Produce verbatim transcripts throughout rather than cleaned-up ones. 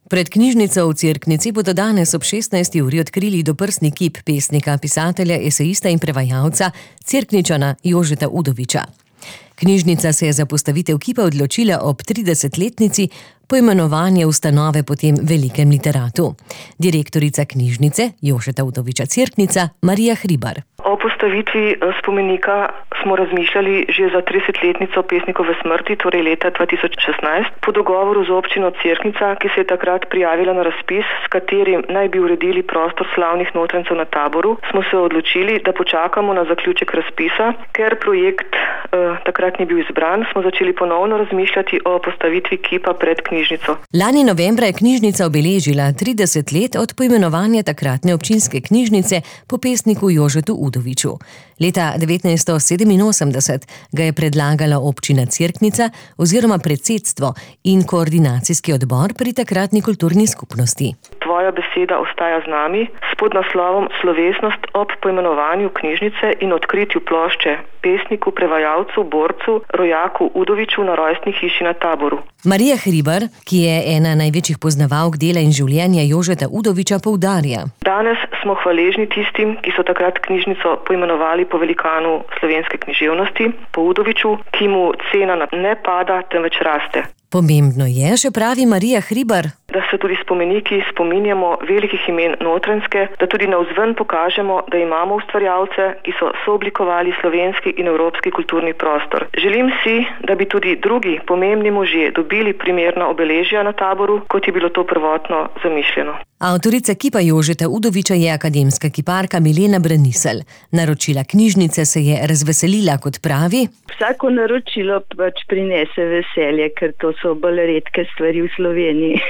Pred knjižnico v Cerknici bodo danes ob šestnajsti uri odkrili doprsni kip pesnika, pisatelja, esejista in prevajalca Cerkničana Jožeta Udoviča. Knjižnica se je za postavitev kipa odločila ob tridesetletnici poimenovanja ustanove po tem velikem literatu. Direktorica knjižnice Jožeta Udoviča Cerknica Marija Hribar. O postavitvi spomenika smo razmišljali že za tridesetletnico pesnikove smrti, torej leta dva tisoč šestnajst, po dogovoru z občino Cerknica, ki se je takrat prijavila na razpis, s katerim naj bi uredili prostor slavnih notrancev na Taboru, smo se odločili, da počakamo na zaključek razpisa. Ker projekt eh, takrat ni bil izbran, smo začeli ponovno razmišljati o postavitvi kipa pred knjižnico. Lani novembra je knjižnica obeležila trideset let od poimenovanja takratne občinske knjižnice po pesniku Jožetu Udoviču. Leta devetnajststo sedeminosemdeset ga je predlagala občina Cerknica oziroma predsedstvo in koordinacijski odbor pri takratni kulturni skupnosti. Tvoja beseda ostaja z nami s podnaslovom Slovesnost ob poimenovanju knjižnice in odkritju plošče pesniku, prevajalcu, borcu, rojaku Udoviču na rojstni hiši na Taboru. Marija Hribar, ki je ena največjih poznavalk dela in življenja Jožeta Udoviča, poudarja. Danes smo hvaležni tistim, ki so takrat knjižnico poimenovali po velikanu slovenske književnosti, po Udoviču, ki mu cena ne pada, temveč raste. Pomembno je, še pravi Marija Hribar, da se tudi spomeniki spominjamo velikih imen notranjske, da tudi navzven pokažemo, da imamo ustvarjalce, ki so sooblikovali slovenski in evropski kulturni prostor. Želim si, da bi tudi drugi pomembni možje dobili primerna obeležja na Taboru, kot je bilo to prvotno zamišljeno. Avtorica kipa Jožeta Udoviča je akademska kiparka Milena Braniselj. Naročila knjižnice se je razveselila, kot pravi. Vsako naročilo pač prinese veselje, ker to so bolj redke stvari v Sloveniji.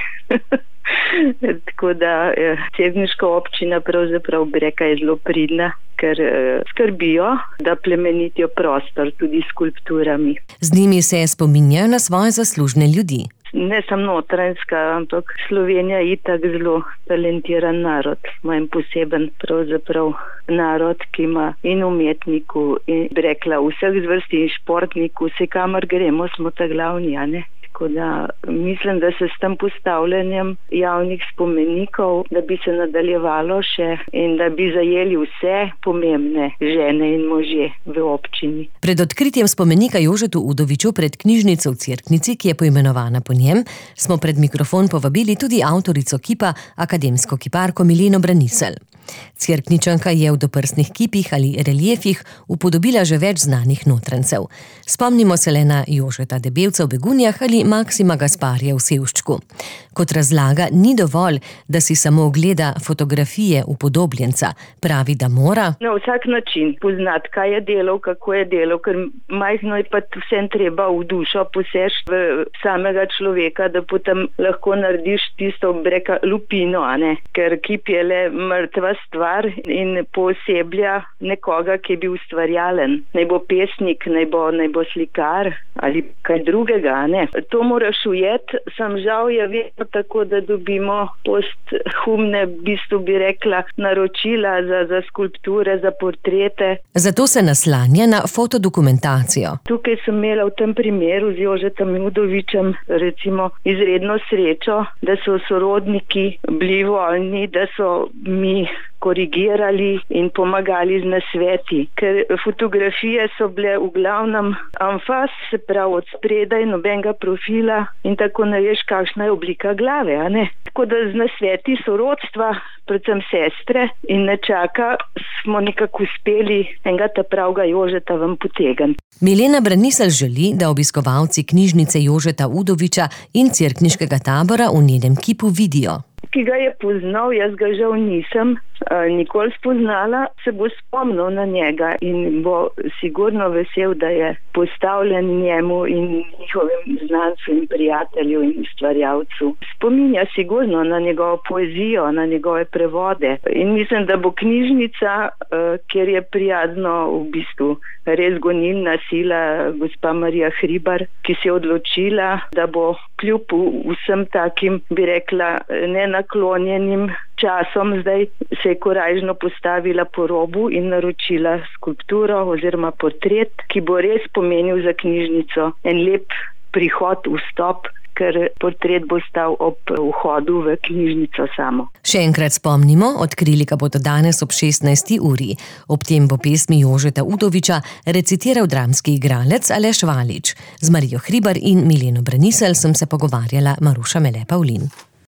Tako da cerkniška občina pravzaprav bi rekla je zelo pridna, ker skrbijo, da plemenitijo prostor tudi s skulpturami. Z njimi se spominjajo na svoje zaslužne ljudi. Ne samo notranjska, ampak Slovenija je itak zelo talentiran narod. Ima en poseben pravzaprav narod, ki ima in umetniku, in bi rekla vseh zvrsti in športniku, vse kamor gremo, smo ta glavni, a ne? Tako da mislim, da se s tem postavljanjem javnih spomenikov, da bi se nadaljevalo še in da bi zajeli vse pomembne žene in možje v občini. Pred odkritjem spomenika Jožetu Udoviču pred knjižnico v Cerknici, ki je poimenovana po njem, smo pred mikrofon povabili tudi avtorico kipa, akademsko kiparko Mileno Braniselj. Cerkničanka je v doprsnih kipih ali reliefih upodobila že več znanih notrancev. Spomnimo se le na Jožeta Debevca v Begunjah ali Maksima Gasparija v Sevščku. Kot razlaga, ni dovolj, da si samo ogleda fotografije upodobljenca. Pravi, da mora na vsak način poznati, kaj je delal, kako je delal, ker majhno je pa vsem treba v dušo poseči v samega človeka, da potem lahko narediš tisto breka lupino, a ne? Ker kip je le mrtva stvar in pooseblja nekoga, ki je bil ustvarjalen. Naj bo pesnik, naj bo, naj bo slikar ali kaj drugega, a ne? To moraš ujeti, sam žal je vedno tako, da dobimo posthumne, v bistvu bi rekla, naročila za, za skulpture, za portrete. Zato se naslanja na fotodokumentacijo. Tukaj sem imela v tem primeru z Jožetom Udovičem recimo izredno srečo, da so sorodniki bili voljni, da so mi korigirali in pomagali z nasveti. Ker fotografije so bile v glavnem amfas, se pravi od spredaj, nobenega profila in tako ne veš, kakšna je oblika glave, a ne? Tako da z nasveti sorodstva, predvsem sestre in nečaka, smo nekako uspeli enega ta pravega Jožeta ven potegniti. Milena Braniselj želi, da obiskovalci knjižnice Jožeta Udoviča in cerkniškega tabora v njenem kipu vidijo. Ki ga je poznal, jaz ga žal nisem nikoli spoznala, se bo spomnil na njega in bo sigurno vesel, da je postavljen njemu in njihovim znancu in prijatelju in ustvarjalcu. Spominja sigurno na njegovo poezijo, na njegove prevode in mislim, da bo knjižnica, kjer je prijazno v bistvu res gonilna sila gospa Marija Hribar, ki se je odločila, da bo kljub vsem takim, bi rekla, nenaklonjenim časom zdaj se je korajžno postavila po robu in naročila skulpturo oziroma portret, ki bo res pomenil za knjižnico en lep prihod, vstop, ker portret bo stal ob vhodu v knjižnico samo. Še enkrat spomnimo, odkrili ga bodo danes ob šestnajsti uri. Ob tem bo pesmi Jožeta Udoviča recitiral dramski igralec Aleš Valič. Z Marijo Hribar in Mileno Braniselj sem se pogovarjala Maruša Mele Pavlin.